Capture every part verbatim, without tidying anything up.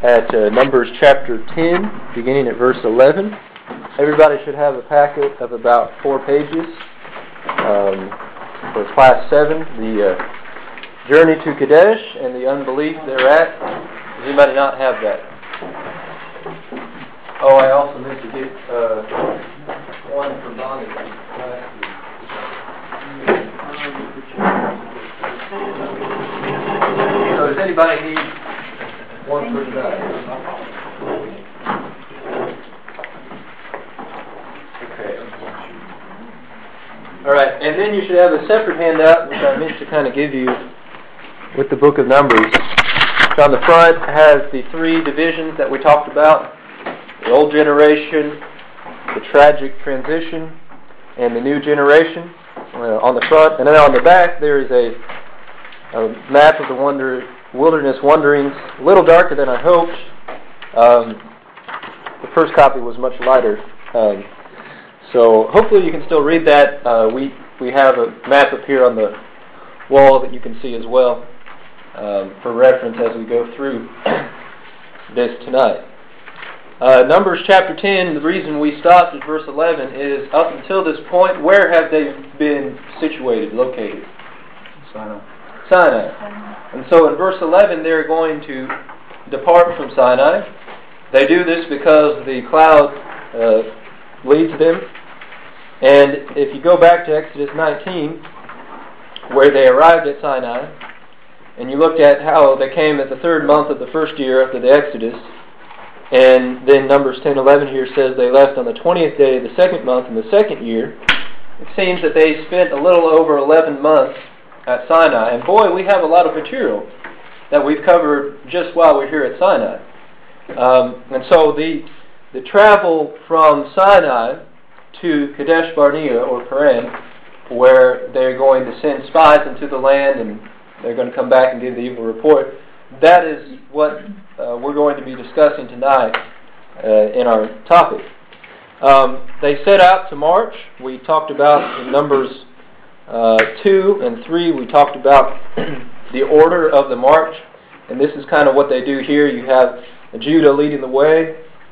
at uh, Numbers chapter ten, beginning at verse eleven. Everybody should have a packet of about four pages um, for class seven, the uh, journey to Kadesh and the unbelief thereat. Does anybody not have that? Oh, I also meant to get uh, one for Bonnie last week. So does anybody need one for tonight? Okay. All right, and then you should have a separate handout, which I meant to kind of give you with the book of Numbers. Which on the front has the three divisions that we talked about: the old generation, the tragic transition, and the new generation. Uh, on the front, and then on the back there is a, a map of the wonder, wilderness wanderings, a little darker than I hoped. Um, the first copy was much lighter, um, so hopefully you can still read that. Uh, we we have a map up here on the wall that you can see as well um, for reference as we go through this tonight. Uh, Numbers chapter ten, the reason we stopped at verse eleven is up until this point, where have they been situated, located? Sinai. Sinai. And so in verse eleven, they're going to depart from Sinai. They do this because the cloud uh, leads them. And if you go back to Exodus nineteen, where they arrived at Sinai, and you looked at how they came at the third month of the first year after the Exodus, and then Numbers ten eleven here says they left on the twentieth day of the second month in the second year. It seems that they spent a little over eleven months at Sinai. And boy, we have a lot of material that we've covered just while we're here at Sinai. Um, and so the the travel from Sinai to Kadesh Barnea, or Paran, where they're going to send spies into the land and they're going to come back and give the evil report, that is what uh, we're going to be discussing tonight uh, in our topic. Um, they set out to march. We talked about in Numbers uh, two and three, we talked about the order of the march, and this is kind of what they do here. You have Judah leading the way,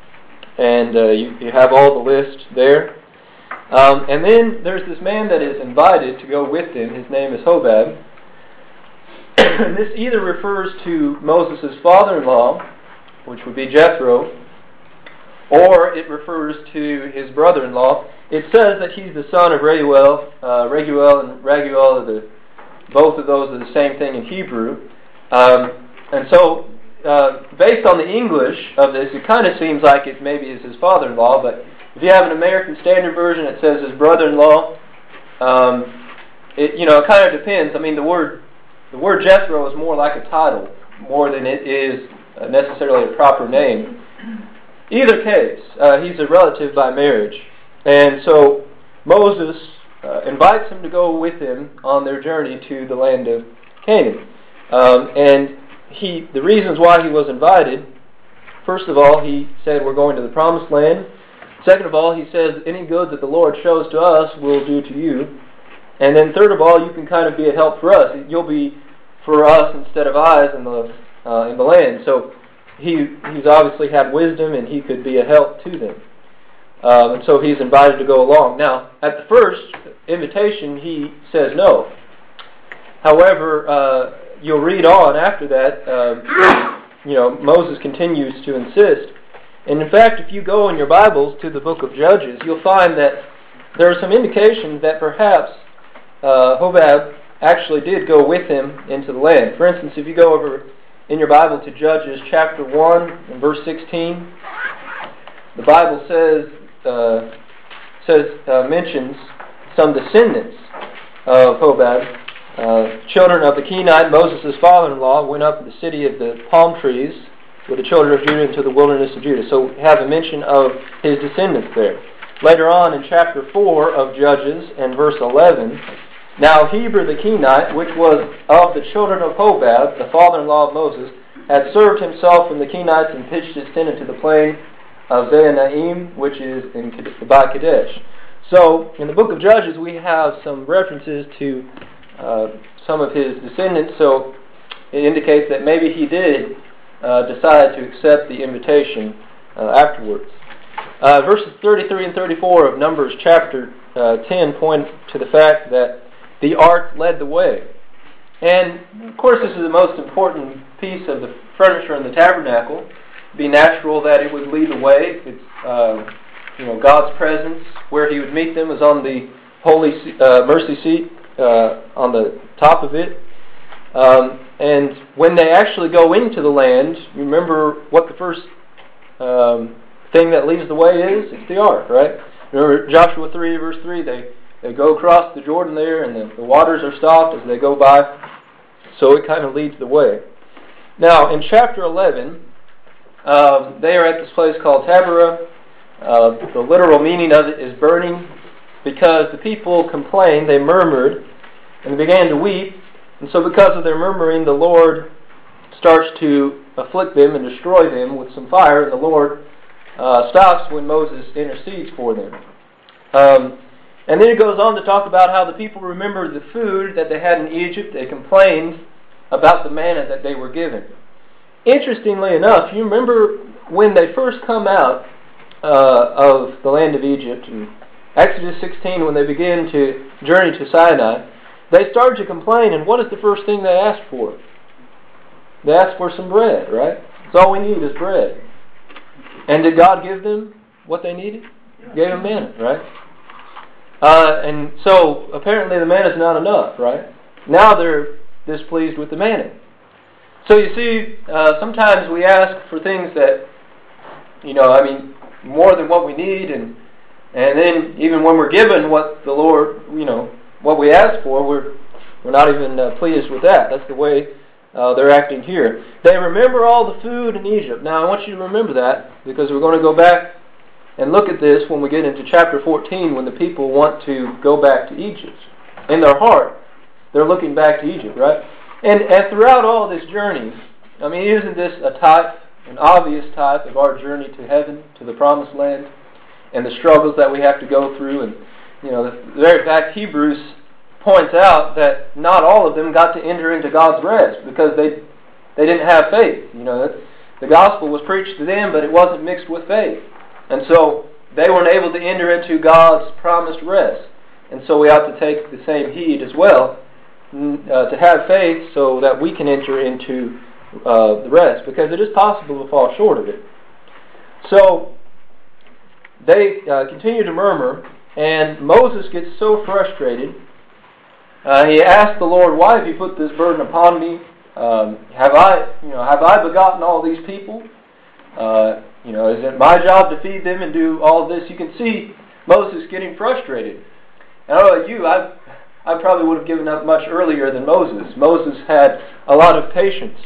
and uh, you, you have all the list there. Um, and then there's this man that is invited to go with them. His name is Hobab. And this either refers to Moses' father-in-law, which would be Jethro, or it refers to his brother-in-law. It says that he's the son of Reuel. Uh, Reuel and Raguel, are the, both of those are the same thing in Hebrew. Um, and so, uh, based on the English of this, it kind of seems like it maybe is his father-in-law, but if you have an American Standard Version, it says his brother-in-law. Um, it, you know, it kind of depends. I mean, the word The word Jethro is more like a title, more than it is uh, necessarily a proper name. Either case, uh, he's a relative by marriage. And so Moses uh, invites him to go with him on their journey to the land of Canaan. Um, and he, the reasons why he was invited, first of all, he said, we're going to the promised land. Second of all, he says, any good that the Lord shows to us, we'll do to you. And then third of all, you can kind of be a help for us. You'll be for us instead of eyes in the uh, in the land. So he he's obviously had wisdom, and he could be a help to them. Um, and so he's invited to go along. Now, at the first invitation, he says no. However, uh, you'll read on after that. Uh, you know, Moses continues to insist. And in fact, if you go in your Bibles to the book of Judges, you'll find that there are some indications that perhaps Uh, Hobab actually did go with him into the land. For instance, if you go over in your Bible to Judges chapter one and verse sixteen, the Bible says uh, says uh, mentions some descendants of Hobab, uh, children of the Kenite. Moses' father-in-law went up to the city of the palm trees with the children of Judah into the wilderness of Judah. So we have a mention of his descendants there. Later on in chapter four of Judges and verse eleven, now Heber the Kenite, which was of the children of Hobab, the father-in-law of Moses, had served himself from the Kenites and pitched his tent into the plain of Zaanaim, which is in by Kadesh. So in the book of Judges, we have some references to uh, some of his descendants. So it indicates that maybe he did uh, decide to accept the invitation uh, afterwards. Uh, verses thirty-three and thirty-four of Numbers chapter uh, ten point to the fact that the ark led the way. And, of course, this is the most important piece of the furniture in the tabernacle. It'd be natural that it would lead the way. It's, uh, you know, God's presence, where He would meet them, is on the holy uh, mercy seat uh, on the top of it. Um, and when they actually go into the land, you remember what the first um, thing that leads the way is? It's the ark, right? Remember Joshua three, verse three, they, they go across the Jordan there, and the, the waters are stopped as they go by. So it kind of leads the way. Now, in chapter eleven, um, they are at this place called Taberah. Uh, the literal meaning of it is burning, because the people complained, they murmured, and they began to weep. And so because of their murmuring, the Lord starts to afflict them and destroy them with some fire, and the Lord uh, stops when Moses intercedes for them. Um, and then it goes on to talk about how the people remembered the food that they had in Egypt. They complained about the manna that they were given. Interestingly enough, you remember when they first come out uh, of the land of Egypt, in Exodus sixteen, when they begin to journey to Sinai, they started to complain, and what is the first thing they asked for? They asked for some bread, right? That's all we need is bread. And did God give them what they needed? He gave them manna, right? Uh, and so apparently the manna is not enough, right? Now they're displeased with the manna. So you see, uh, sometimes we ask for things that, you know, I mean, more than what we need, and and then even when we're given what the Lord, you know, what we ask for, we're we're not even uh, pleased with that. That's the way uh, they're acting here. They remember all the food in Egypt. Now I want you to remember that, because we're going to go back and look at this when we get into chapter fourteen, when the people want to go back to Egypt. In their heart, they're looking back to Egypt, right? And, and throughout all this journey, I mean, isn't this a type, an obvious type of our journey to heaven, to the promised land, and the struggles that we have to go through? And, you know, the very fact Hebrews points out that not all of them got to enter into God's rest because they they didn't have faith. You know, the gospel was preached to them, but it wasn't mixed with faith. And so they weren't able to enter into God's promised rest. And so we have to take the same heed as well, uh, to have faith so that we can enter into uh, the rest, because it is possible to fall short of it. So they uh, continue to murmur, and Moses gets so frustrated. Uh, he asked the Lord, "Why have you put this burden upon me? Um, have I, you know, have I begotten all these people? Uh, you know, is it my job to feed them and do all this?" You can see Moses getting frustrated. And I don't know about you, I, I probably would have given up much earlier than Moses. Moses had a lot of patience.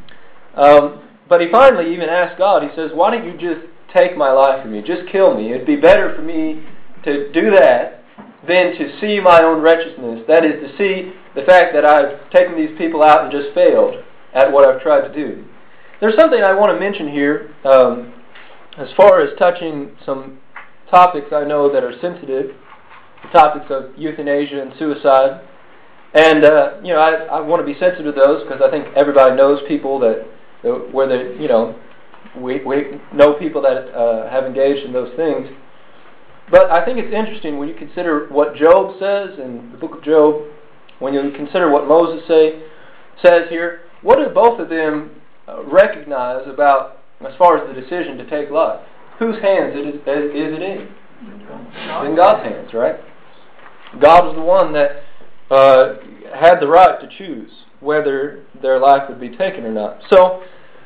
Um, but he finally even asked God, he says, "Why don't you just take my life from me? Just kill me. It'd be better for me to do that than to see my own wretchedness. That is, to see the fact that I've taken these people out and just failed at what I've tried to do." There's something I want to mention here um, as far as touching some topics I know that are sensitive, the topics of euthanasia and suicide. And, uh, you know, I, I want to be sensitive to those because I think everybody knows people that, that where they, you know, we, we know people that uh, have engaged in those things. But I think it's interesting when you consider what Job says in the book of Job, when you consider what Moses say, says here, what do both of them uh, recognize about, as far as the decision to take life? Whose hands is it, is it in? It's in God's hands, right? God was the one that uh, had the right to choose whether their life would be taken or not. So,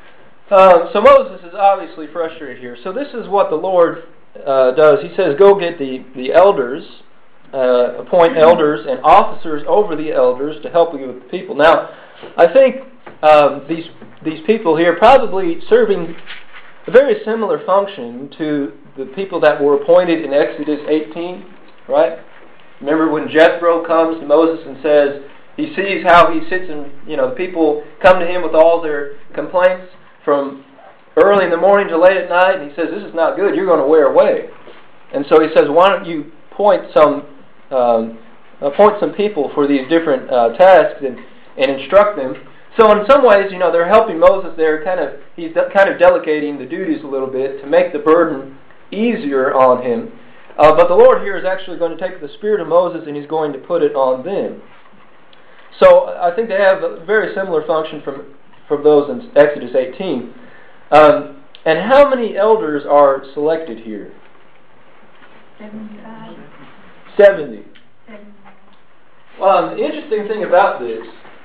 uh, so Moses is obviously frustrated here. So this is what the Lord uh, does. He says, "Go get the the elders, uh, appoint elders and officers over the elders to help you with the people." Now, I think um, these these people here probably serving a very similar function to the people that were appointed in Exodus eighteen, right? Remember when Jethro comes to Moses and says, he sees how he sits and, you know, the people come to him with all their complaints from early in the morning to late at night, and he says, "This is not good, you're going to wear away." And so he says, "Why don't you point some um, appoint some people for these different uh, tasks and, and instruct them So in some ways, you know, they're helping Moses. They're kind of he's de- kind of delegating the duties a little bit to make the burden easier on him. Uh, but the Lord here is actually going to take the spirit of Moses and He's going to put it on them. So I think they have a very similar function from from those in Exodus eighteen. Um, and how many elders are selected here? Seventy-five. Seventy. Well, the interesting thing about this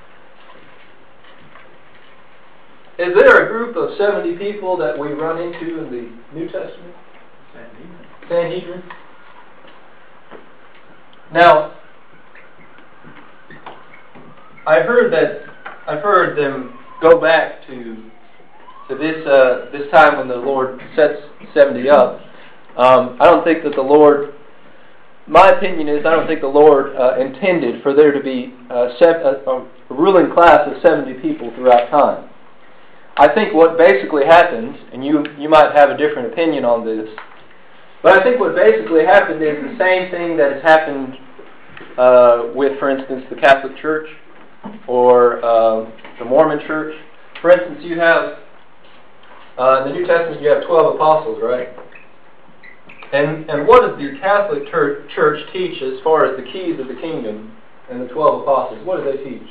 is there a group of seventy people that we run into in the New Testament? Sanhedrin. Sanhedrin. Now, I've heard that I've heard them go back to to this uh, this time when the Lord sets seventy up. Um, I don't think that the Lord. My opinion is I don't think the Lord uh, intended for there to be uh, sev- a, a ruling class of seventy people throughout time. I think what basically happened, and you you might have a different opinion on this, but I think what basically happened is the same thing that has happened uh, with, for instance, the Catholic Church or uh, the Mormon Church. For instance, you have uh, in the New Testament you have twelve apostles, right? And and what does the Catholic Church, Church teach as far as the keys of the kingdom and the twelve apostles? What do they teach?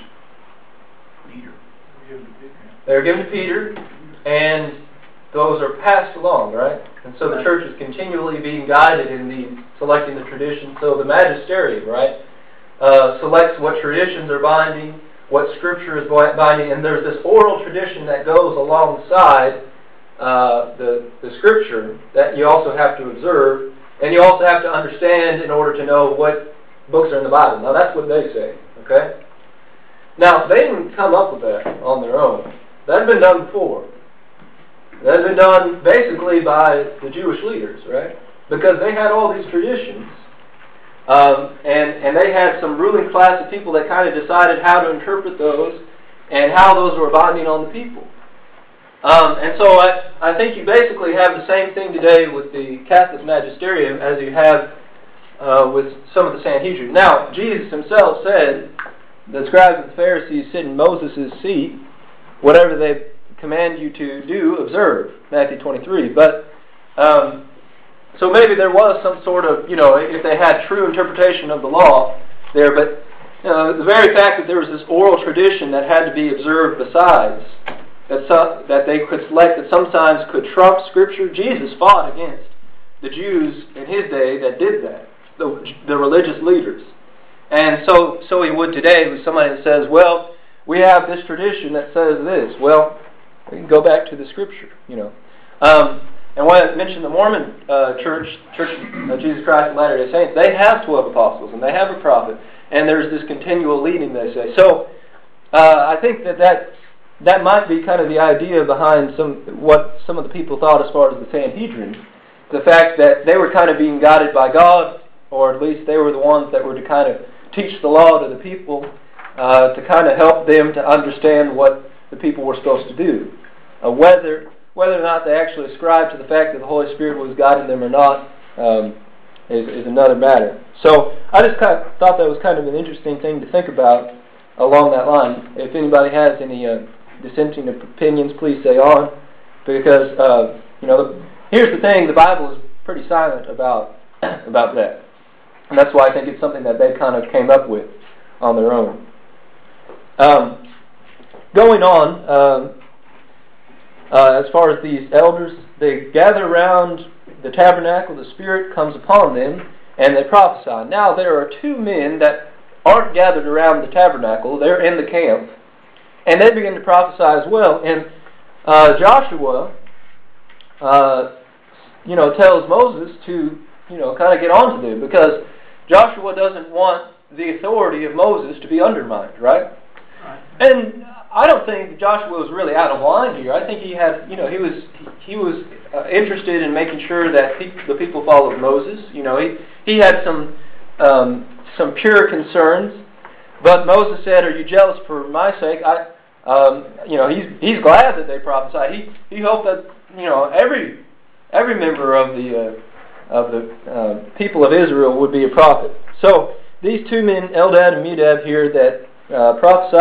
Peter. They're given to Peter, and those are passed along, right? And so the church is continually being guided in the selecting the tradition. So the magisterium, right, uh, selects what traditions are binding, what scripture is binding, and there's this oral tradition that goes alongside uh, the the scripture that you also have to observe, and you also have to understand in order to know what books are in the Bible. Now that's what they say, okay? Now they didn't come up with that on their own. That had been done before. That had been done basically by the Jewish leaders, right? Because they had all these traditions, um, and and they had some ruling class of people that kind of decided how to interpret those and how those were binding on the people. Um, and so I, I think you basically have the same thing today with the Catholic magisterium as you have uh, with some of the Sanhedrin. Now, Jesus himself said, the scribes and the Pharisees sit in Moses' seat, whatever they command you to do, observe, Matthew twenty-three. But, um, so maybe there was some sort of, you know, if they had true interpretation of the law there, but uh, the very fact that there was this oral tradition that had to be observed besides, that some, that they could select, that sometimes could trump Scripture. Jesus fought against the Jews in his day that did that, the, the religious leaders. And so, so he would today with somebody that says, well, we have this tradition that says this. Well, we can go back to the Scripture, you know. Um, and when I mentioned the Mormon uh, Church, Church of Jesus Christ of Latter-day Saints, they have twelve apostles, and they have a prophet, and there's this continual leading, they say. So, uh, I think that, that that might be kind of the idea behind some what some of the people thought as far as the Sanhedrin. The fact that they were kind of being guided by God, or at least they were the ones that were to kind of teach the law to the people, uh, to kind of help them to understand what the people were supposed to do. Uh, whether whether or not they actually ascribed to the fact that the Holy Spirit was guiding them or not um, is, is another matter. So I just kind of thought that was kind of an interesting thing to think about along that line. If anybody has any uh, dissenting opinions, please say on, because uh, you know, here's the thing: the Bible is pretty silent about about that. And that's why I think it's something that they kind of came up with on their own. Um, going on, um, uh, as far as these elders, they gather around the tabernacle, the Spirit comes upon them, and they prophesy. Now there are two men that aren't gathered around the tabernacle, they're in the camp, and they begin to prophesy as well. And uh, Joshua, uh, you know, tells Moses to, you know, kind of get on to them, because Joshua doesn't want the authority of Moses to be undermined, right? Right. And I don't think Joshua was really out of line here. I think he had, you know, he was he was uh, interested in making sure that pe- the people followed Moses. You know, he he had some um, some pure concerns, but Moses said, "Are you jealous for my sake?" I, um, you know, he's he's glad that they prophesied. He he hoped that, you know, every every member of the uh, of the uh, people of Israel would be a prophet. So these two men, Eldad and Medad here, that uh, prophesy,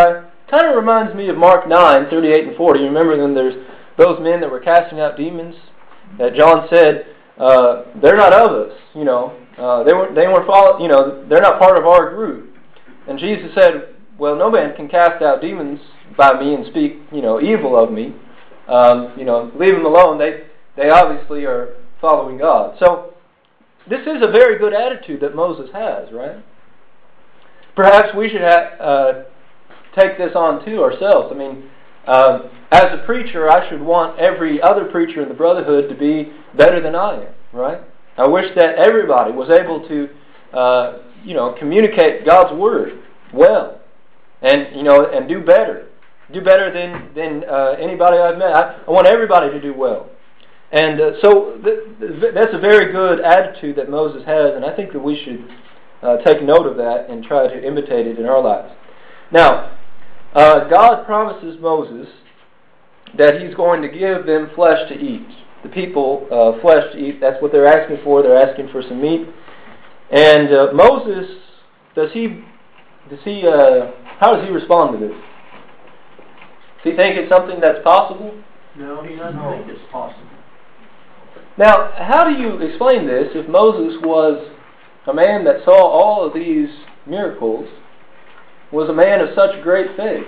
kind of reminds me of Mark nine, thirty-eight and forty. Remember when there's those men that were casting out demons? That John said, uh, they're not of us, you know. Uh, they weren't, they weren't follow, you know, they're not part of our group. And Jesus said, well, no man can cast out demons by me and speak, you know, evil of me. Um, you know, leave them alone. They, they obviously are following God. So, this is a very good attitude that Moses has, right? Perhaps we should ha- uh, take this on too ourselves. I mean, um, as a preacher, I should want every other preacher in the Brotherhood to be better than I am, right? I wish that everybody was able to, uh, you know, communicate God's Word well, and you know, and do better, do better than than uh, anybody I've met. I, I want everybody to do well, and uh, so th- th- that's a very good attitude that Moses has, and I think that we should uh, take note of that and try to imitate it in our lives. Now, uh, God promises Moses that He's going to give them flesh to eat. The people uh, flesh to eat. That's what they're asking for. They're asking for some meat. And uh, Moses, does he, does he, uh, how does he respond to this? Does he think it's something that's possible? No, he doesn't no. think it's possible. Now, how do you explain this if Moses was a man that saw all of these miracles, was a man of such great faith?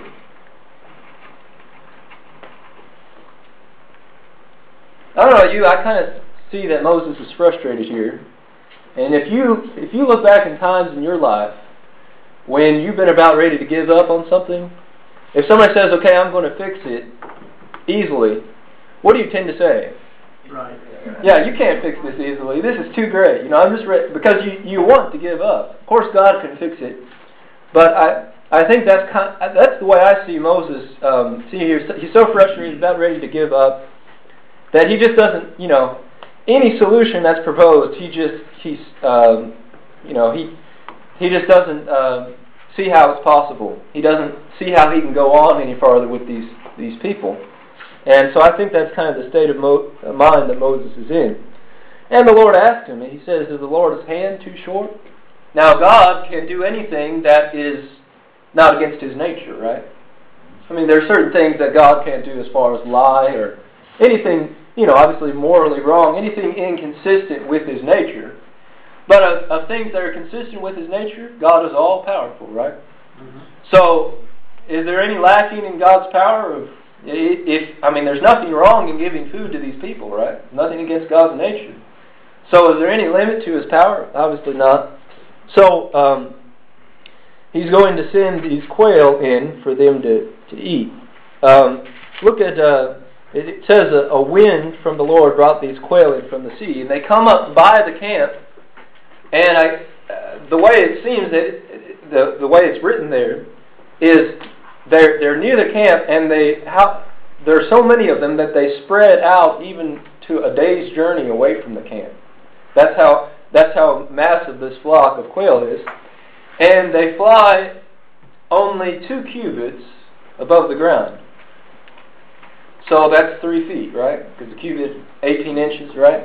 I don't know about you, I kind of see that Moses is frustrated here. And if you if you look back in times in your life when you've been about ready to give up on something, if somebody says, okay, I'm going to fix it easily, what do you tend to say? Right. Yeah, you can't fix this easily. This is too great. You know, I'm just ready, because you, you want to give up. Of course, God can fix it. But I I think that's kind of, that's the way I see Moses. Um, see here, he's so frustrated, he's about ready to give up, that he just doesn't, you know, any solution that's proposed, he just, he's, um, you know, he he just doesn't uh, see how it's possible. He doesn't see how he can go on any farther with these, these people. And so I think that's kind of the state of Mo- mind that Moses is in. And the Lord asked him, and he says, is the Lord's hand too short? Now God can do anything that is not against His nature, right? I mean, there are certain things that God can't do as far as lie or anything, you know, obviously morally wrong, anything inconsistent with His nature. But of, of things that are consistent with His nature, God is all powerful, right? Mm-hmm. So, is there any lacking in God's power? Of, if I mean, there's nothing wrong in giving food to these people, right? Nothing against God's nature. So, is there any limit to His power? Obviously not. So, um, He's going to send these quail in for them to, to eat. Um, look at... Uh, It says a, a wind from the Lord brought these quail in from the sea, and they come up by the camp. And I, uh, the way it seems that the the way it's written there is they're they're near the camp, and they how there are so many of them that they spread out even to a day's journey away from the camp. That's how that's how massive this flock of quail is, and they fly only two cubits above the ground. So that's three feet, right? Because the cubit is eighteen inches, right?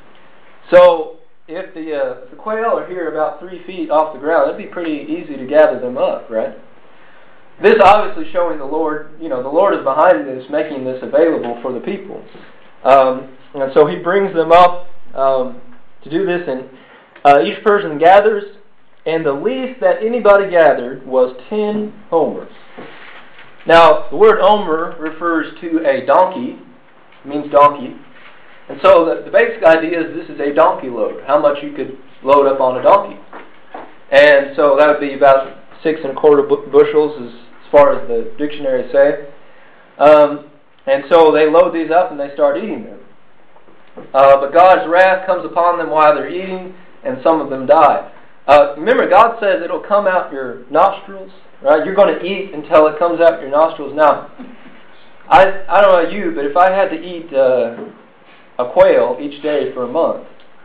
So if the, uh, the quail are here about three feet off the ground, it'd be pretty easy to gather them up, right? This obviously showing the Lord, you know, the Lord is behind this, making this available for the people. Um, and so He brings them up um, to do this, and uh, each person gathers, and the least that anybody gathered was ten homers. Now, the word omer refers to a donkey. It means donkey. And so the, the basic idea is this is a donkey load, how much you could load up on a donkey. And so that would be about six and a quarter bu- bushels as, as far as the dictionaries say. Um, and so they load these up and they start eating them. Uh, but God's wrath comes upon them while they're eating, and some of them die. Uh, remember, God says it'll come out your nostrils. Right, you're going to eat until it comes out your nostrils. Now, I I don't know about you, but if I had to eat uh, a quail each day for a month,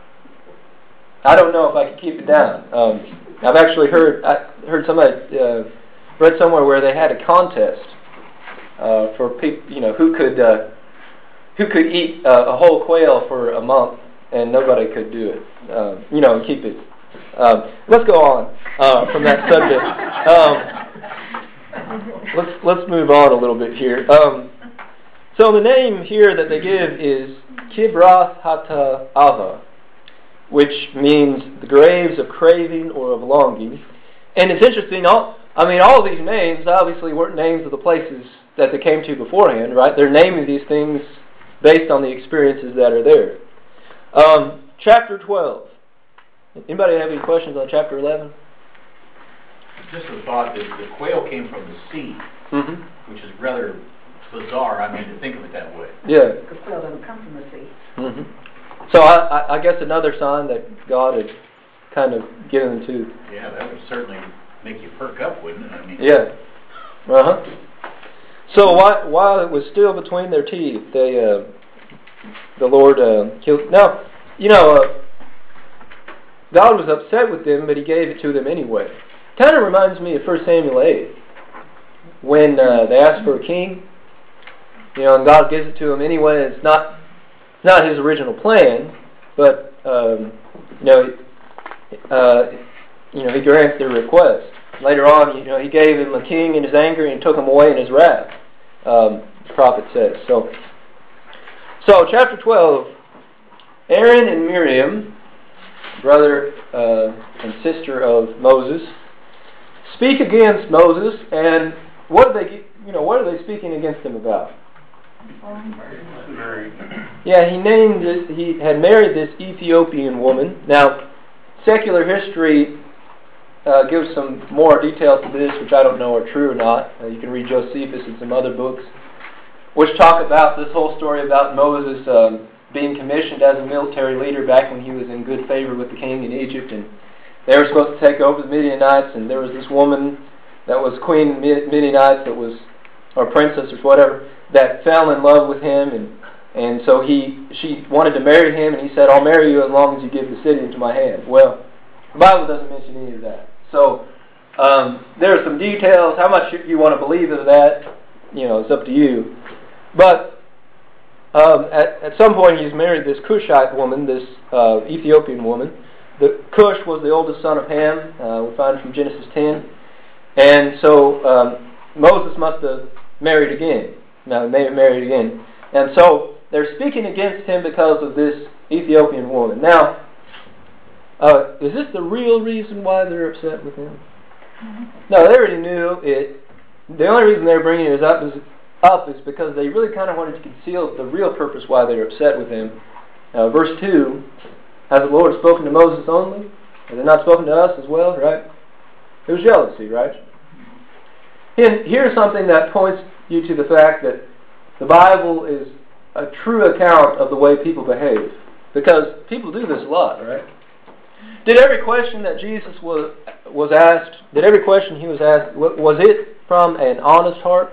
I don't know if I could keep it down. Um, I've actually heard I heard somebody uh, read somewhere where they had a contest uh, for people, you know, who could uh, who could eat uh, a whole quail for a month, and nobody could do it. Uh, you know, and keep it. Um, let's go on uh, from that subject. Um, let's let's move on a little bit here. Um, so the name here that they give is Kibroth Hattaava, which means the graves of craving or of longing. And it's interesting, all, I mean, all of these names obviously weren't names of the places that they came to beforehand, right? They're naming these things based on the experiences that are there. Um, chapter twelve. Anybody have any questions on chapter eleven? Just a thought that the quail came from the sea, Mm-hmm. which is rather bizarre, I mean, to think of it that way. Yeah. The quail doesn't come from the sea. Mm-hmm. So I, I, I guess another sign that God had kind of given them to. Yeah, that would certainly make you perk up, wouldn't it? I mean, Yeah. Uh-huh. So while, while it was still between their teeth, they, uh, the Lord uh, killed. Now, you know, uh, God was upset with them, but He gave it to them anyway. Kind of reminds me of First Samuel eight, when uh, they asked for a king, you know, and God gives it to them anyway. It's not, it's not His original plan, but um, you know, uh, you know, He grants their request. Later on, you know, He gave him a king in His anger and took him away in His wrath. Um, the prophet says so. So, chapter twelve, Aaron and Miriam, brother uh, and sister of Moses, speak against Moses, and what are they, you know, what are they speaking against him about? Yeah, he named this, he had married this Ethiopian woman. Now, secular history uh, gives some more details to this, which I don't know are true or not. Uh, you can read Josephus and some other books, which talk about this whole story about Moses um, being commissioned as a military leader back when he was in good favor with the king in Egypt, and they were supposed to take over the Midianites, and there was this woman that was queen of Midianites that was, or princess or whatever, that fell in love with him, and and so he she wanted to marry him, and he said, "I'll marry you as long as you give the city into my hand." Well, the Bible doesn't mention any of that. So um, there are some details. How much you want to believe of that, you know, it's up to you. But um, at at some point, he's married this Cushite woman, this uh, Ethiopian woman. The Cush was the oldest son of Ham. Uh, we find it from Genesis ten. And so um, Moses must have married again. Now, they may have married again. And so they're speaking against him because of this Ethiopian woman. Now, uh, is this the real reason why they're upset with him? Mm-hmm. No, they already knew it. The only reason they're bringing it up is, up is because they really kind of wanted to conceal the real purpose why they're upset with him. Uh, verse two, has the Lord spoken to Moses only? Has He not spoken to us as well, right? It was jealousy, right? And here's something that points you to the fact that the Bible is a true account of the way people behave. Because people do this a lot, right? Did every question that Jesus was was asked, did every question He was asked, was it from an honest heart?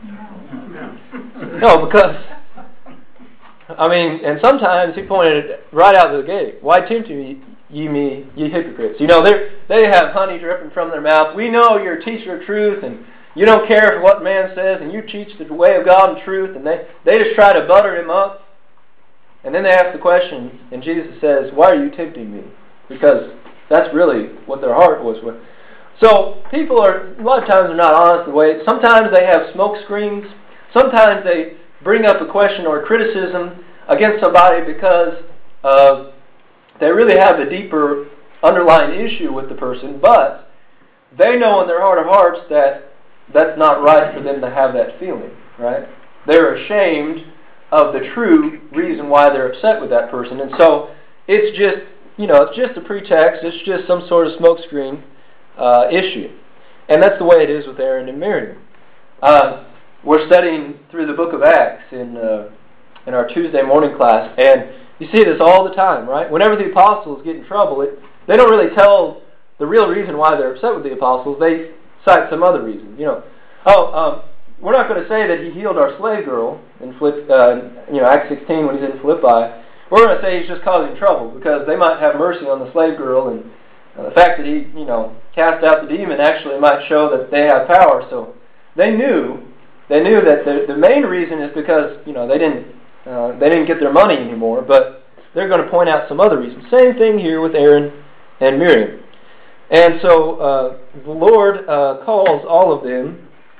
No, because, I mean, and sometimes He pointed it right out of the gate. Why tempt ye, ye me, ye hypocrites? You know, they they have honey dripping from their mouth. We know you're a teacher of truth, and you don't care for what man says, and you teach the way of God and truth, and they, they just try to butter Him up. And then they ask the question, and Jesus says, why are you tempting me? Because that's really what their heart was with. So people are, a lot of times they're not honest in the way. Sometimes they have smoke screens. Sometimes they bring up a question or a criticism against somebody because uh, they really have a deeper underlying issue with the person, but they know in their heart of hearts that that's not right for them to have that feeling, right? They're ashamed of the true reason why they're upset with that person. And so it's just, you know, it's just a pretext. It's just some sort of smokescreen uh, issue. And that's the way it is with Aaron and Miriam. Uh, we're studying through the book of Acts in uh, in our Tuesday morning class, and you see this all the time, right? Whenever the apostles get in trouble, it, they don't really tell the real reason why they're upset with the apostles. They cite some other reason. You know, oh, um, we're not going to say that He healed our slave girl in Philipp, uh, you know, Acts sixteen when He's in Philippi. We're going to say He's just causing trouble because they might have mercy on the slave girl, and uh, the fact that He, you know, cast out the demon actually might show that they have power. So they knew, they knew that the, the main reason is because, you know, they didn't, uh, they didn't get their money anymore. But they're going to point out some other reasons. Same thing here with Aaron and Miriam. And so uh, the Lord uh, calls all of them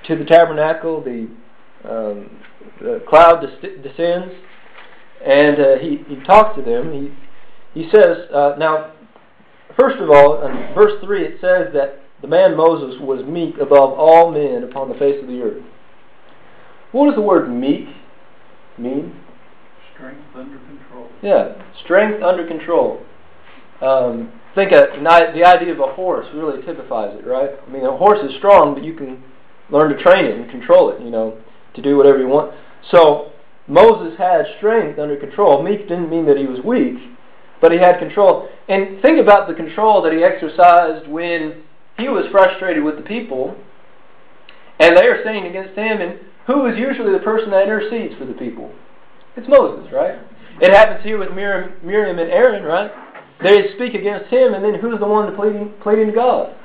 to the tabernacle, the, um, the cloud des- descends, and uh, he, he talks to them. He, he says, uh, now, first of all, in verse three, it says that the man Moses was meek above all men upon the face of the earth. What does the word meek mean? Strength under control. Yeah, strength under control. Um, think a, the idea of a horse really typifies it, right? I mean, a horse is strong, but you can learn to train it and control it, you know, to do whatever you want. So Moses had strength under control. Meek didn't mean that he was weak, but he had control. And think about the control that he exercised when he was frustrated with the people, and they are sinning against him, and who is usually the person that intercedes for the people? It's Moses, right? It happens here with Miriam, Miriam and Aaron, right? They speak against him, and then who's the one pleading, pleading to God?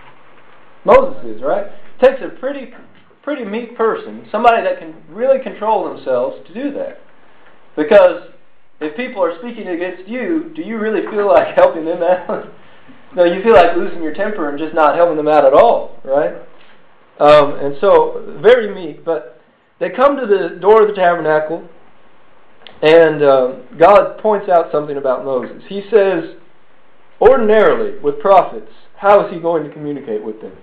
Moses is, right? It takes a pretty, pretty meek person, somebody that can really control themselves, to do that. Because if people are speaking against you, do you really feel like helping them out? No, you feel like losing your temper and just not helping them out at all, right? Um, and so, very meek. But they come to the door of the tabernacle, and uh, God points out something about Moses. He says, ordinarily, with prophets, how is he going to communicate with them?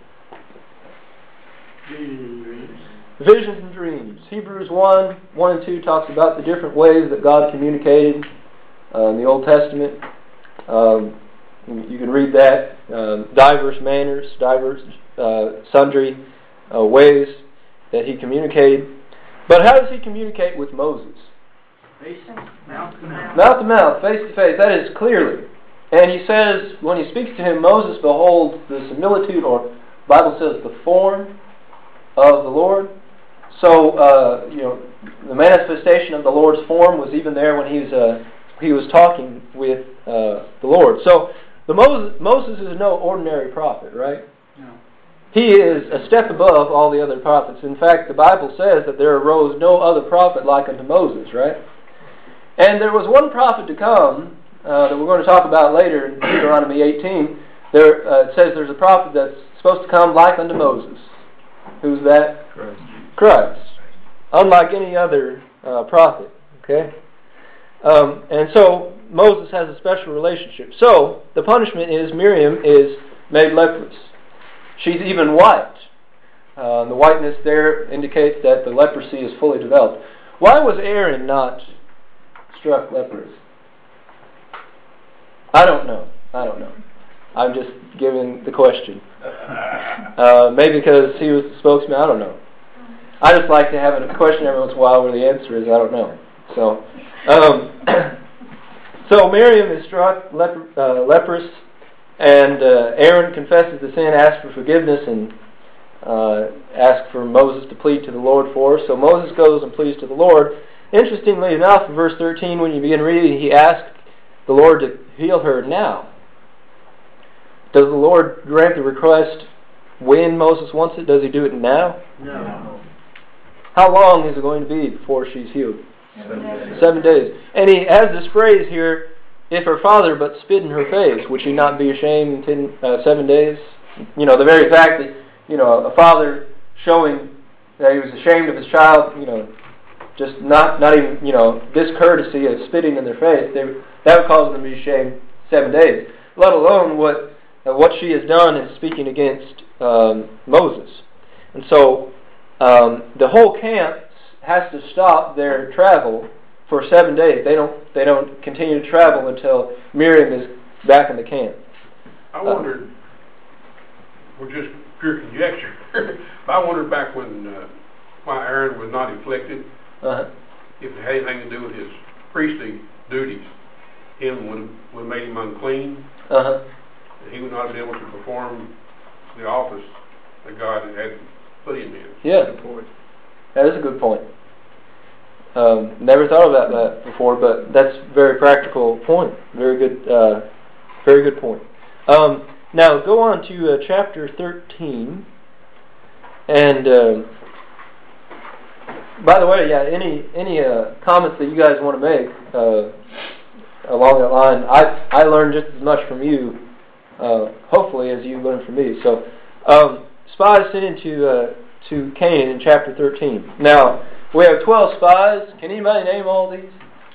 Visions and dreams. Visions and dreams. Hebrews one, one and two talks about the different ways that God communicated uh, in the Old Testament. Um, you can read that. Uh, diverse manners, diverse, uh, sundry uh, ways that he communicated. But how does he communicate with Moses? Face mouth to mouth. Mouth to mouth, face to face, that is clearly. And he says, when he speaks to him, Moses beholds the similitude, or the Bible says the form of the Lord. So, uh, you know, the manifestation of the Lord's form was even there when he was uh, he was talking with uh, the Lord. So, the Moses, Moses is no ordinary prophet, right? No. He is a step above all the other prophets. In fact, the Bible says that there arose no other prophet like unto Moses, right? And there was one prophet to come uh, that we're going to talk about later in Deuteronomy eighteen. There, uh, it says there's a prophet that's supposed to come like unto Moses. Who's that? Christ. Christ. Unlike any other uh, prophet. Okay? Um, and so Moses has a special relationship. So the punishment is Miriam is made leprous. She's even white. Uh, the whiteness there indicates that the leprosy is fully developed. Why was Aaron not struck leprous? I don't know. I don't know. I'm just giving the question. Uh, maybe because he was the spokesman. I don't know. I just like to have a question every once in a while where the answer is I don't know. So, um, so Miriam is struck leper, uh, leprous, and uh, Aaron confesses the sin, asks for forgiveness, and uh, asks for Moses to plead to the Lord for her. So Moses goes and pleads to the Lord. Interestingly enough, in verse thirteen, when you begin reading, he asks the Lord to heal her now. Does the Lord grant the request when Moses wants it? Does he do it now? No. How long is it going to be before she's healed? Seven days. Seven days. And he has this phrase here, if her father but spit in her face, would she not be ashamed in ten, uh, seven days? You know, the very fact that, you know, a father showing that he was ashamed of his child, you know, just not, not even, you know, discourtesy of spitting in their face, they, that would cause them to be ashamed seven days. Let alone what uh, what she has done in speaking against um, Moses. And so um, the whole camp has to stop their travel for seven days. They don't they don't continue to travel until Miriam is back in the camp. I wondered, well, just pure conjecture, but I wondered back when uh, why Aaron was not afflicted, Uh-huh. if it had anything to do with his priestly duties. Him would have, would have made him unclean, Uh-huh. and he would not have been able to perform the office that God had put him in. Yeah. That is a good point. Um, never thought about that before, but that's a very practical point. Very good, uh, very good point. Um, now go on to uh, chapter thirteen, and uh, by the way, yeah, any any uh, comments that you guys want to make uh, along that line, I I learned just as much from you, uh, hopefully, as you learned from me. So, um, spies sent into uh, to Canaan in chapter thirteen. Now, we have twelve spies. Can anybody name all these?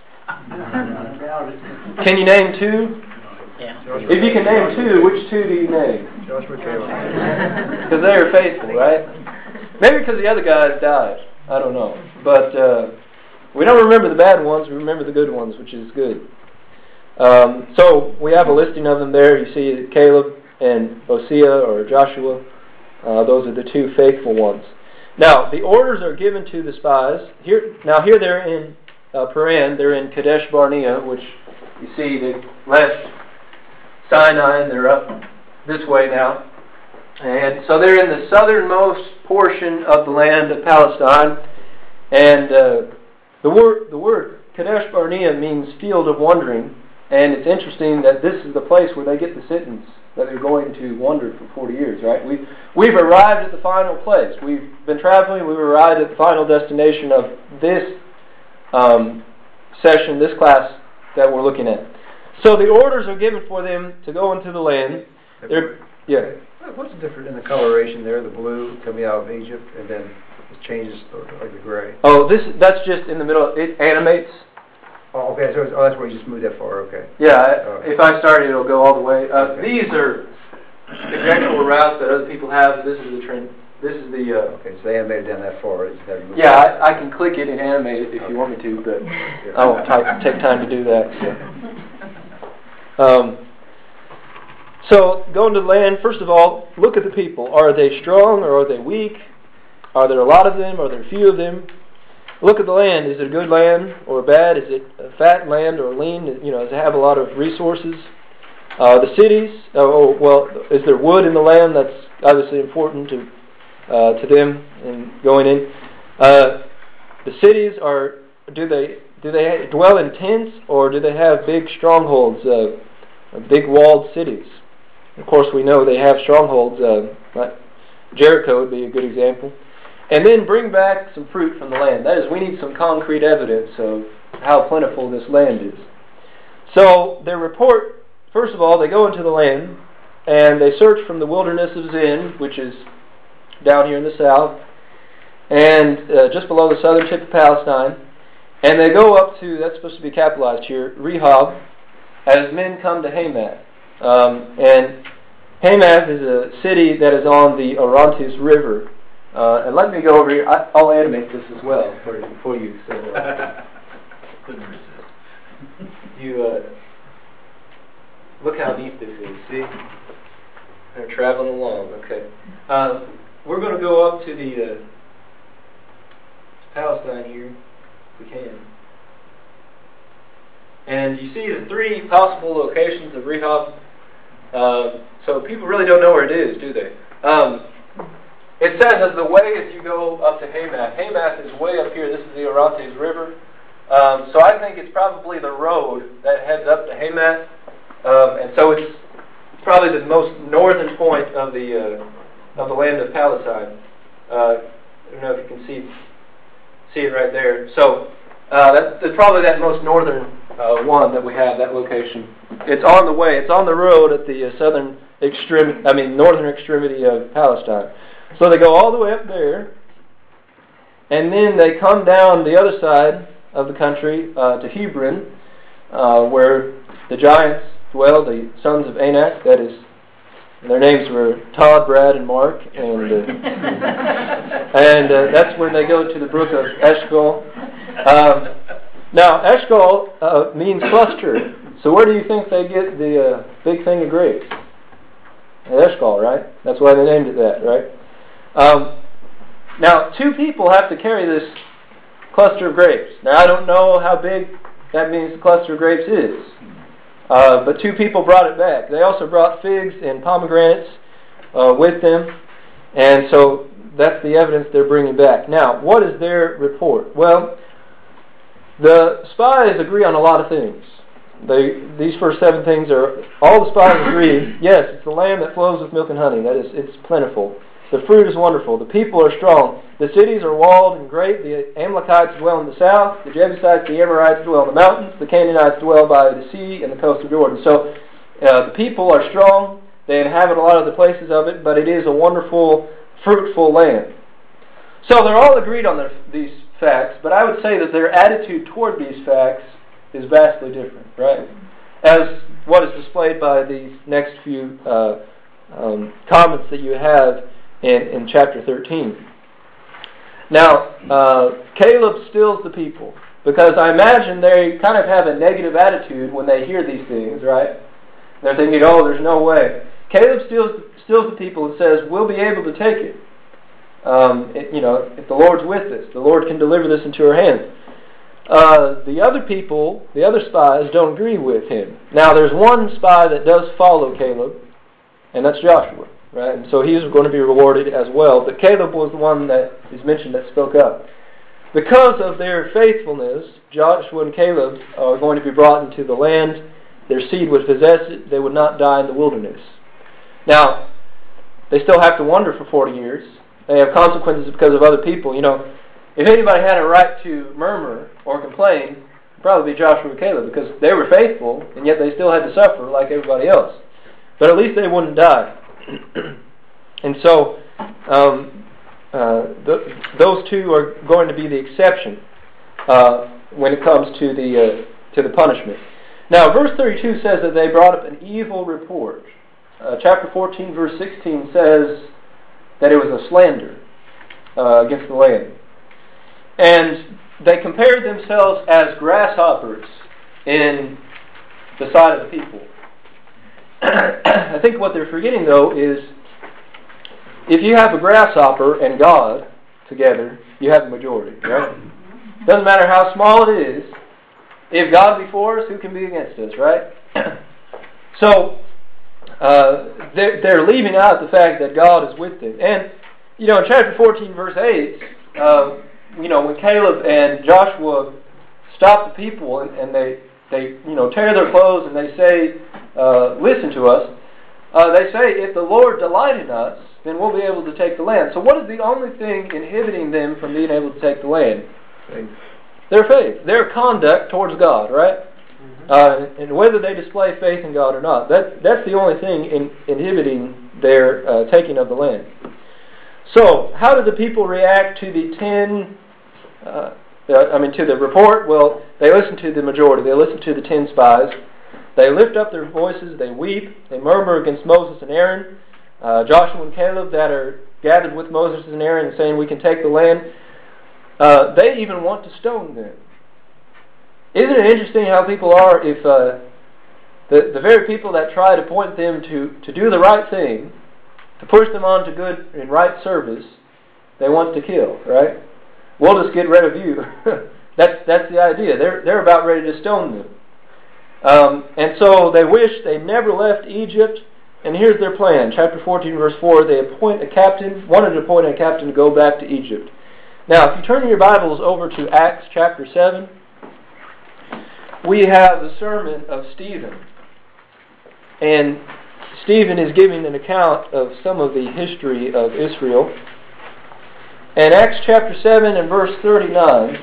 Can you name two? Yeah. If you can name two, which two do you name? Joshua Caleb. Because they are faithful, right? Maybe because the other guys died. I don't know. But uh, we don't remember the bad ones. We remember the good ones, which is good. Um, so we have a listing of them there. You see Caleb and Hosea or Joshua. Uh, those are the two faithful ones. Now, the orders are given to the spies. Here, now here they're in uh, Paran. They're in Kadesh Barnea, which you see they left Sinai and they're up this way now. And so they're in the southernmost portion of the land of Palestine. And uh, the word the word Kadesh Barnea means field of wandering. And it's interesting that this is the place where they get the sentence that they're going to wander for forty years, right? We've, we've arrived at the final place. We've been traveling. We've arrived at the final destination of this um, session, this class that we're looking at. So the orders are given for them to go into the land. They're, yeah. What's the difference in the coloration there? The blue coming out of Egypt, and then it changes to like the gray. Oh, this that's just in the middle. It animates. Oh, okay. So it's, oh, that's where you just moved that far. Okay. Yeah. Uh, if I start it, it'll go all the way. Uh, okay. These are the actual routes that other people have. This is the trend. This is the. Uh, okay. So they animated down that far. It's got to move yeah, I, I can click it and animate it if okay. you want me to, but I won't t- take time to do that. So. Um. So, going to the land, first of all, look at the people. Are they strong or are they weak? Are there a lot of them? Are there a few of them? Look at the land. Is it a good land or bad? Is it a fat land or lean? You know, does it have a lot of resources? Uh, the cities, oh, well, is there wood in the land? That's obviously important to uh, to them in going in. Uh, the cities are, do they do they dwell in tents or do they have big strongholds, uh, big walled cities? Of course, we know they have strongholds. Uh, like Jericho would be a good example. And then bring back some fruit from the land. That is, we need some concrete evidence of how plentiful this land is. So their report, first of all, they go into the land, and they search from the wilderness of Zin, which is down here in the south, and uh, just below the southern tip of Palestine. And they go up to, that's supposed to be capitalized here, Rehob, as men come to Hamath. Um, and Hamath is a city that is on the Orontes River. Uh, and let me go over here. I, I'll animate this as well for, for you. So, uh, you uh, look how neat this is. See, they're traveling along. Okay, uh, we're going to go up to the uh, Palestine here, if we can. And you see the three possible locations of Rehob. Uh, so people really don't know where it is, do they? Um, it says as the way as you go up to Hamath. Hamath is way up here. This is the Orontes River. Um, so I think it's probably the road that heads up to Hamath. Um, and so it's probably the most northern point of the uh, of the land of Palestine. Uh, I don't know if you can see see it right there. So uh, that's, that's probably that most northern uh, one that we have, that location. It's on the way. It's on the road at the uh, southern extremity, I mean northern extremity of Palestine. So they go all the way up there, and then they come down the other side of the country uh, to Hebron, uh, where the giants dwell, the sons of Anak. That is, their names were Todd, Brad, and Mark, and uh, and uh, that's when they go to the brook of Eshcol. Um, now, Eshcol uh, means cluster. So where do you think they get the uh, big thing of grapes? At Eshcol, right? That's why they named it that, right? Um, now, two people have to carry this cluster of grapes. Now, I don't know how big that means the cluster of grapes is, uh, but two people brought it back. They also brought figs and pomegranates uh, with them, and so that's the evidence they're bringing back. Now, what is their report? Well, the spies agree on a lot of things. They, these first seven things are, all the spies agree, yes, it's the land that flows with milk and honey. That is, it's plentiful. The fruit is wonderful. The people are strong. The cities are walled and great. The Amalekites dwell in the south. The Jebusites, the Amorites dwell in the mountains. The Canaanites dwell by the sea and the coast of Jordan. So uh, the people are strong. They inhabit a lot of the places of it, but it is a wonderful, fruitful land. So they're all agreed on their, these facts, but I would say that their attitude toward these facts is vastly different, right? As what is displayed by these next few uh, um, comments that you have in, in chapter thirteen. Now, uh, Caleb stills the people, because I imagine they kind of have a negative attitude when they hear these things, right? They're thinking, oh, there's no way. Caleb stills, stills the people and says, we'll be able to take it. Um, it, you know, if the Lord's with us, the Lord can deliver this into our hands. Uh, the other people, the other spies, don't agree with him. Now, there's one spy that does follow Caleb, and that's Joshua, right? And so he's going to be rewarded as well. But Caleb was the one that is mentioned that spoke up. Because of their faithfulness, Joshua and Caleb are going to be brought into the land. Their seed would possess it. They would not die in the wilderness. Now, they still have to wander for forty years. They have consequences because of other people. You know, if anybody had a right to murmur or complain, it would probably be Joshua and Caleb, because they were faithful, and yet they still had to suffer like everybody else. But at least they wouldn't die. And so, um, uh, th- those two are going to be the exception uh, when it comes to the uh, to the punishment. Now, verse thirty-two says that they brought up an evil report. Uh, chapter fourteen, verse sixteen says that it was a slander uh, against the land. And they compared themselves as grasshoppers in the sight of the people. I think what they're forgetting, though, is if you have a grasshopper and God together, you have a majority, right? Doesn't matter how small it is. If God be for us, who can be against us, right? So, uh, they're, they're leaving out the fact that God is with them. And, you know, in chapter fourteen, verse eight, uh, you know, when Caleb and Joshua stop the people and, and they, they, you know, tear their clothes and they say, uh, listen to us, uh, they say, if the Lord delight in us, then we'll be able to take the land. So what is the only thing inhibiting them from being able to take the land? Faith. Their faith, their conduct towards God, right? Mm-hmm. Uh, and whether they display faith in God or not. That, that's the only thing in, inhibiting their uh, taking of the land. So, how did the people react to the ten, uh, uh, I mean to the report? Well, they listened to the majority. They listened to the ten spies. They lift up their voices, they weep, they murmur against Moses and Aaron. Uh, Joshua and Caleb that are gathered with Moses and Aaron and saying we can take the land. Uh, they even want to stone them. Isn't it interesting how people are if uh, the, the very people that try to point them to, to do the right thing, to push them on to good and right service, they want to kill, right? We'll just get rid of you. that's that's the idea. They're, they're about ready to stone them. Um, and so they wish they never left Egypt. And here's their plan. Chapter fourteen, verse four, they appoint a captain, wanted to appoint a captain to go back to Egypt. Now, if you turn your Bibles over to Acts chapter seven, we have the sermon of Stephen. And Stephen is giving an account of some of the history of Israel. And Acts chapter seven and verse thirty-nine,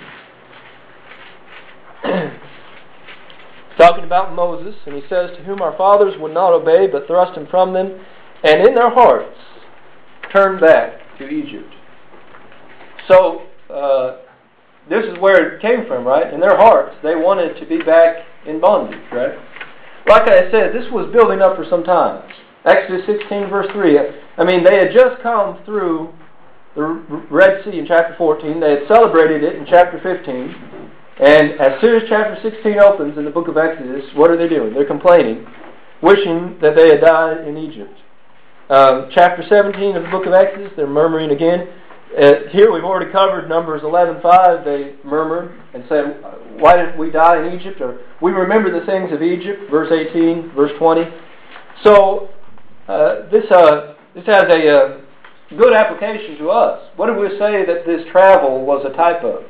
talking about Moses, and he says, to whom our fathers would not obey, but thrust him from them, and in their hearts turned back to Egypt. So, uh, this is where it came from, right? In their hearts, they wanted to be back in bondage, right? Like I said, this was building up for some time. Exodus sixteen, verse three. I mean, they had just come through the Red Sea in chapter fourteen. They had celebrated it in chapter fifteen. And as soon as chapter sixteen opens in the book of Exodus, what are they doing? They're complaining, wishing that they had died in Egypt. Um, chapter seventeen of the book of Exodus, they're murmuring again. Uh, here we've already covered Numbers eleven five. They murmured and said, why didn't we die in Egypt? Or we remember the things of Egypt, verse eighteen, verse twenty. So uh, this uh, this has a uh, good application to us. What do we say that this travel was a type of?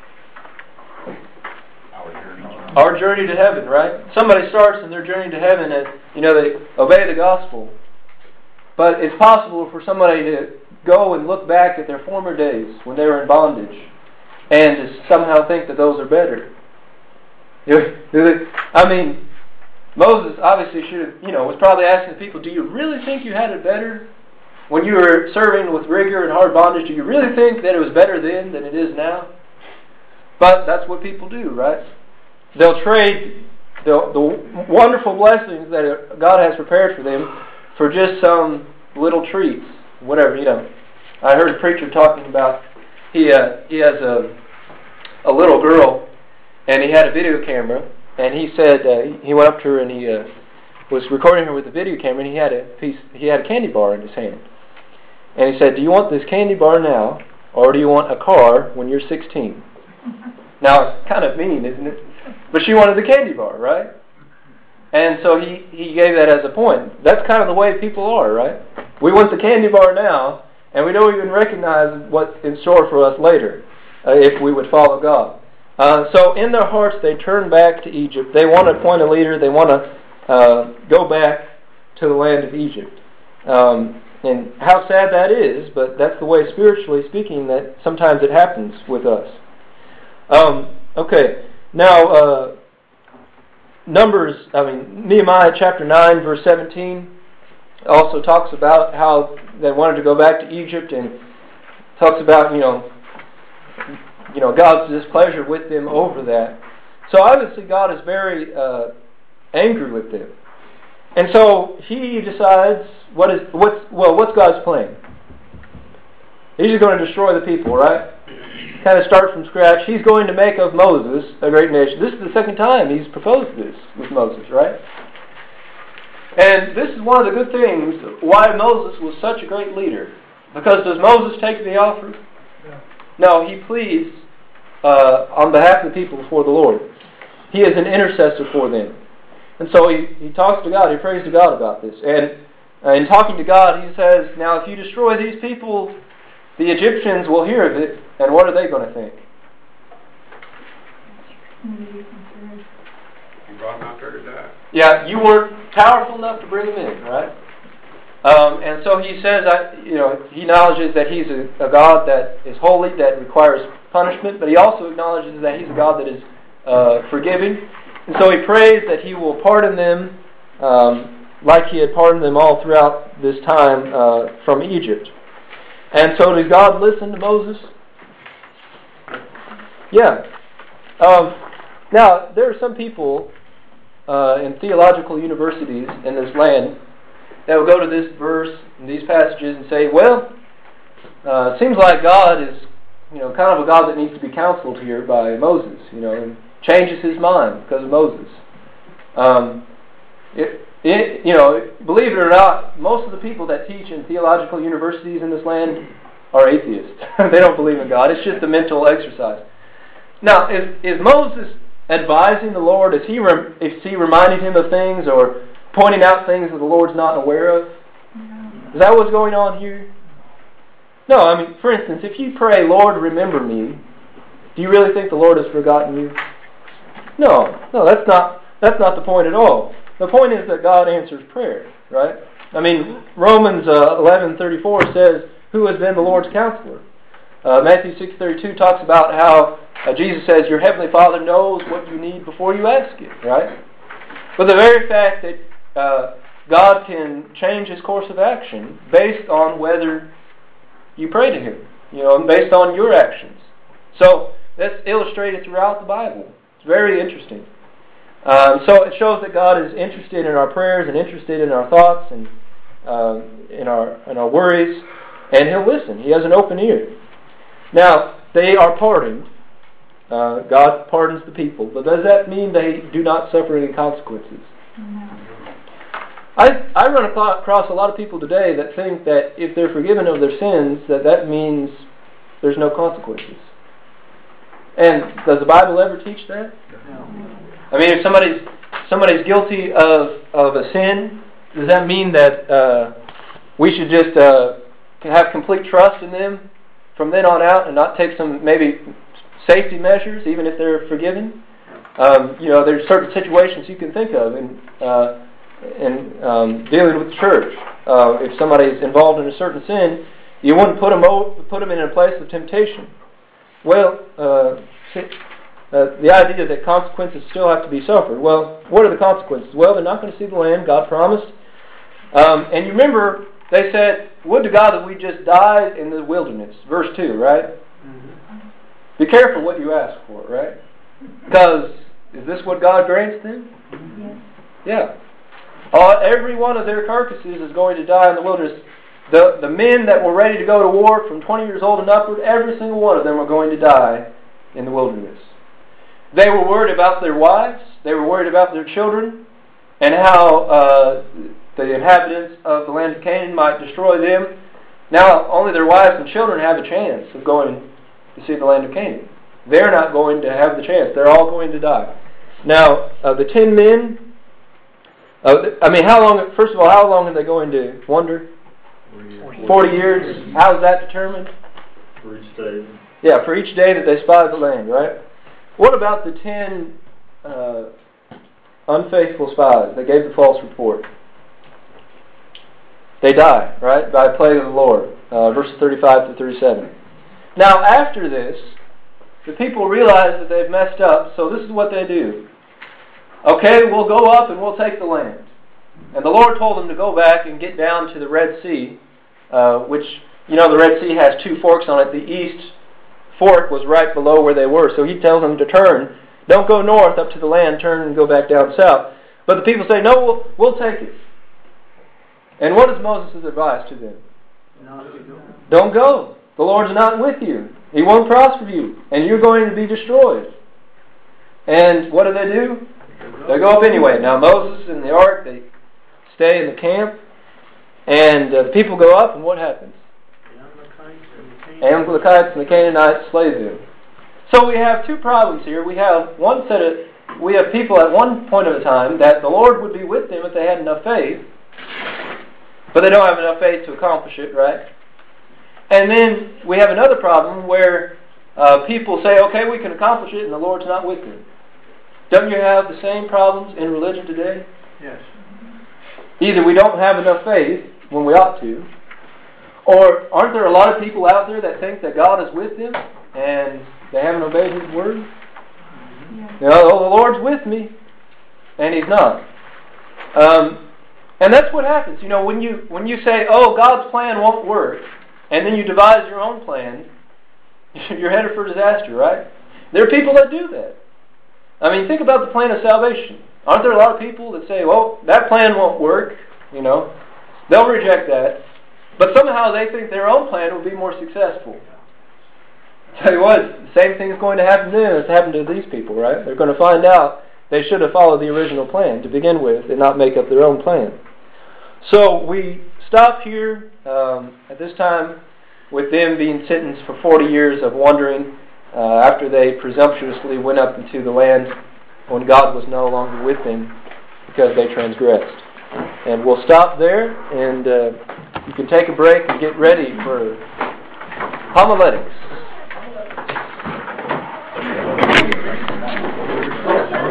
Our journey to heaven, right? Somebody starts in their journey to heaven and, you know, they obey the gospel. But it's possible for somebody to go and look back at their former days when they were in bondage and to somehow think that those are better. I mean, Moses obviously should have, you know, was probably asking the people, do you really think you had it better? when you were serving with rigor and hard bondage, do you really think that it was better then than it is now? But that's what people do, right? They'll trade the, the wonderful blessings that God has prepared for them for just some little treats, whatever, you know. I heard a preacher talking about, he uh, he has a, a little girl, and he had a video camera, and he said, uh, he went up to her and he uh, was recording her with a video camera, and he had a piece, he had a candy bar in his hand. And he said, do you want this candy bar now, or do you want a car when you're sixteen? Now, it's kind of mean, isn't it? But she wanted the candy bar, right? And so he, he gave that as a point. That's kind of the way people are, right? We want the candy bar now, and we don't even recognize what's in store for us later, uh, if we would follow God. Uh, so in their hearts, they turn back to Egypt. They want to appoint a leader. They want to uh, go back to the land of Egypt. Um, and how sad that is, but that's the way, spiritually speaking, that sometimes it happens with us. Um, okay, now, uh, Numbers, I mean, Nehemiah chapter nine, verse seventeen, also talks about how they wanted to go back to Egypt, and talks about, you know, you know, God's displeasure with them over that. So obviously God is very uh, angry with them. And so he decides, what is, what's, well, what's God's plan? He's just going to destroy the people, right? Kind of start from scratch. He's going to make of Moses a great nation. This is the second time he's proposed this with Moses, right? And this is one of the good things why Moses was such a great leader. Because does Moses take the offer? No, he pleads uh, on behalf of the people before the Lord. He is an intercessor for them. And so he, he talks to God, he prays to God about this. And uh, in talking to God, he says, now if you destroy these people, the Egyptians will hear of it, and what are they going to think? You brought them out there to die. Yeah, you weren't powerful enough to bring them in, right? Um, and so he says, I, you know, he acknowledges that he's a, a God that is holy, that requires punishment, but he also acknowledges that he's a God that is uh, forgiving. And so he prays that he will pardon them um, like he had pardoned them all throughout this time uh, from Egypt. And so does God listen to Moses? Yeah. Um, now, there are some people uh, in theological universities in this land that will go to this verse and these passages and say, well, uh, it seems like God is, you know, kind of a God that needs to be counseled here by Moses, you know, and changes his mind because of Moses. Um, it, it, you know, believe it or not, most of the people that teach in theological universities in this land are atheists. They don't believe in God. It's just a mental exercise. Now, is, is Moses advising the Lord? Is he, rem, is he reminding him of things or pointing out things that the Lord's not aware of? Is that what's going on here? No, I mean, for instance, if you pray, Lord, remember me, do you really think the Lord has forgotten you? No, no, that's not, that's not the point at all. The point is that God answers prayer, right? I mean, Romans uh, eleven thirty-four says, who has been the Lord's counselor? Uh, Matthew six thirty-two talks about how uh, Jesus says, your heavenly Father knows what you need before you ask it, right? But the very fact that uh, God can change his course of action based on whether you pray to him, you know, and based on your actions. So that's illustrated throughout the Bible. It's very interesting. Um, so it shows that God is interested in our prayers and interested in our thoughts and uh, in our in our worries, and he'll listen. He has an open ear. Now, they are pardoned. Uh, God pardons the people, but does that mean they do not suffer any consequences? No. I, I run across a lot of people today that think that if they're forgiven of their sins, that that means there's no consequences. And does the Bible ever teach that? No. I mean, if somebody's somebody's guilty of of a sin, does that mean that uh, we should just uh, have complete trust in them from then on out and not take some maybe safety measures, even if they're forgiven? Um, you know, there's certain situations you can think of in uh, in um, dealing with the church. Uh, if somebody is involved in a certain sin, you wouldn't put them o- put them in a place of temptation. Well, uh, uh, the idea that consequences still have to be suffered. Well, what are the consequences? Well, they're not going to see the land God promised. Um, and you remember, they said, would to God that we just died in the wilderness. Verse two, right? Mm-hmm. Be careful what you ask for, right? Because is this what God grants them? Yes. Yeah. Uh, every one of their carcasses is going to die in the wilderness. The, the men that were ready to go to war from twenty years old and upward, every single one of them are going to die in the wilderness. They were worried about their wives. They were worried about their children and how uh, the inhabitants of the land of Canaan might destroy them. Now, only their wives and children have a chance of going to see the land of Canaan. They're not going to have the chance. They're all going to die. Now, uh, the ten men, uh, I mean, how long, first of all, how long are they going to wander? Forty years. How is that determined? For each day. Yeah, for each day that they spy the land, right? What about the ten uh, unfaithful spies that gave the false report? They die, right, by plague of the Lord. Uh, verses thirty-five to thirty-seven. Now, after this, the people realize that they've messed up, so this is what they do. Okay, we'll go up and we'll take the land. And the Lord told them to go back and get down to the Red Sea, uh, which, you know, the Red Sea has two forks on it. The east fork was right below where they were, so He tells them to turn. Don't go north up to the land, turn and go back down south. But the people say, no, we'll, we'll take it. And what is Moses' advice to them? Not to go. Don't go. The Lord's not with you. He won't prosper you. And you're going to be destroyed. And what do they do? They go up anyway. Now Moses and the ark, they stay in the camp. And uh, the people go up, and what happens? The Amalekites and the Canaanites slay them. So we have two problems here. We have one set of, we have people at one point of a time that the Lord would be with them if they had enough faith. But they don't have enough faith to accomplish it, right? And then we have another problem where uh, people say, okay, we can accomplish it, and the Lord's not with them. Don't you have the same problems in religion today? Yes. Either we don't have enough faith when we ought to, or aren't there a lot of people out there that think that God is with them, and they haven't obeyed His word? Mm-hmm. You know, oh, the Lord's with me, and He's not. Um, and that's what happens. You know, when you when you say, oh, God's plan won't work, and then you devise your own plan, you're headed for disaster, right? There are people that do that. I mean, think about the plan of salvation. Aren't there a lot of people that say, well, that plan won't work, you know? They'll reject that. But somehow they think their own plan will be more successful. Tell you what, the same thing is going to happen to them as happened to these people, right? They're going to find out they should have followed the original plan to begin with and not make up their own plan. So we stop here um, at this time with them being sentenced for forty years of wandering uh, after they presumptuously went up into the land when God was no longer with them because they transgressed. And we'll stop there, and uh, you can take a break and get ready for homiletics.